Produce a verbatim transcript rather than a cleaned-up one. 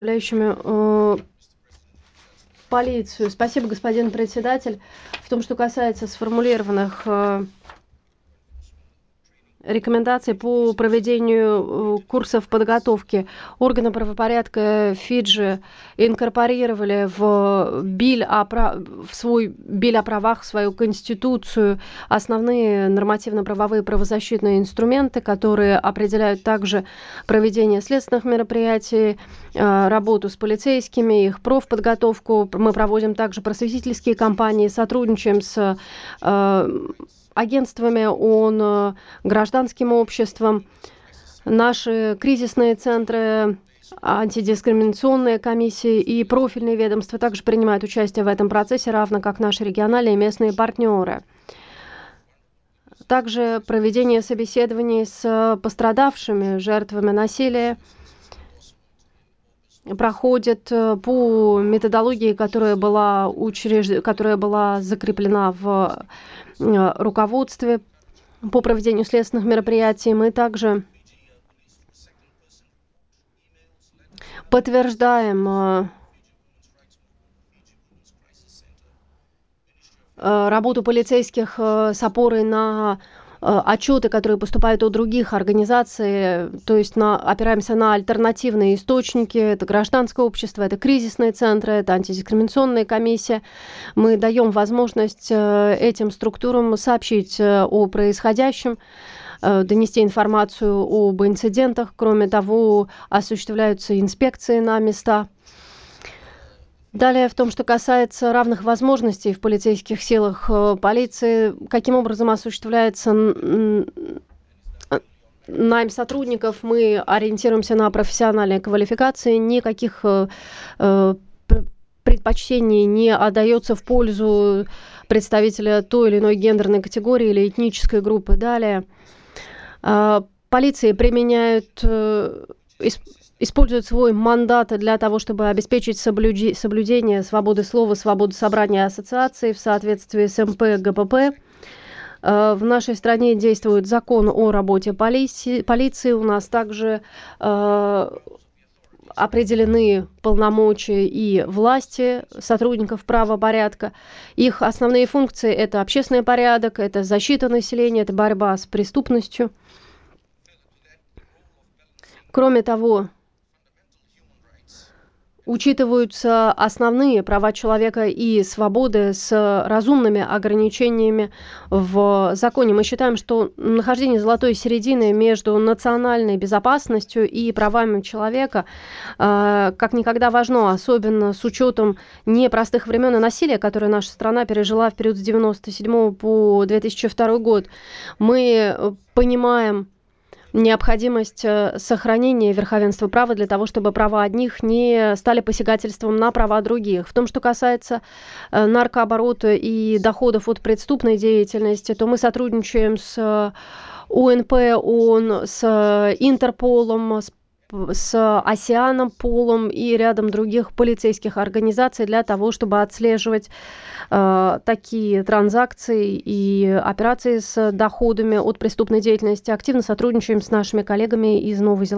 Представляющими э, полицию. Спасибо, господин председатель. В том, что касается сформулированных э, рекомендаций по проведению э, курсов подготовки, органы правопорядка Фиджи инкорпорировали в, биль о прав... в свой биль о правах, в свою конституцию основные нормативно-правовые правозащитные инструменты, которые определяют также проведение следственных мероприятий, э, работу с полицейскими, их профподготовку. Мы проводим также просветительские кампании, сотрудничаем с э, агентствами ООН, гражданским обществом. Наши кризисные центры, антидискриминационные комиссии и профильные ведомства также принимают участие в этом процессе, равно как наши региональные и местные партнеры. Также проведение собеседований с пострадавшими, жертвами насилия проходит по методологии, которая была, учреж... которая была закреплена в руководстве по проведению следственных мероприятий. Мы также подтверждаем э, работу полицейских э, с опорой на э, отчеты, которые поступают от других организаций, то есть на, опираемся на альтернативные источники. Это гражданское общество, это кризисные центры, это антидискриминационная комиссия. Мы даем возможность э, этим структурам сообщить э, о происходящем, донести информацию об инцидентах. Кроме того, осуществляются инспекции на места. Далее, в том, что касается равных возможностей в полицейских силах полиции, каким образом осуществляется найм сотрудников, мы ориентируемся на профессиональные квалификации, никаких предпочтений не отдается в пользу представителя той или иной гендерной категории или этнической группы. Далее, полиции применяют, используют свой мандат для того, чтобы обеспечить соблюдение свободы слова, свободы собрания и ассоциаций в соответствии с эм пэ гэ пэ пэ. В нашей стране действует закон о работе полиции. полиции. У нас также определены полномочия и власти сотрудников правопорядка. Их основные функции – это общественный порядок, это защита населения, это борьба с преступностью. Кроме того, учитываются основные права человека и свободы с разумными ограничениями в законе. Мы считаем, что нахождение золотой середины между национальной безопасностью и правами человека э, как никогда важно, особенно с учетом непростых времен и насилия, которое наша страна пережила в период с девяносто седьмого по две тысячи второй год. Мы понимаем необходимость сохранения верховенства права для того, чтобы права одних не стали посягательством на права других. В том, что касается наркооборота и доходов от преступной деятельности, то мы сотрудничаем с у эн пэ ООН, с Интерполом, с с Осианом Полом и рядом других полицейских организаций для того, чтобы отслеживать э, такие транзакции и операции с доходами от преступной деятельности. Активно сотрудничаем с нашими коллегами из Новой Зеландии.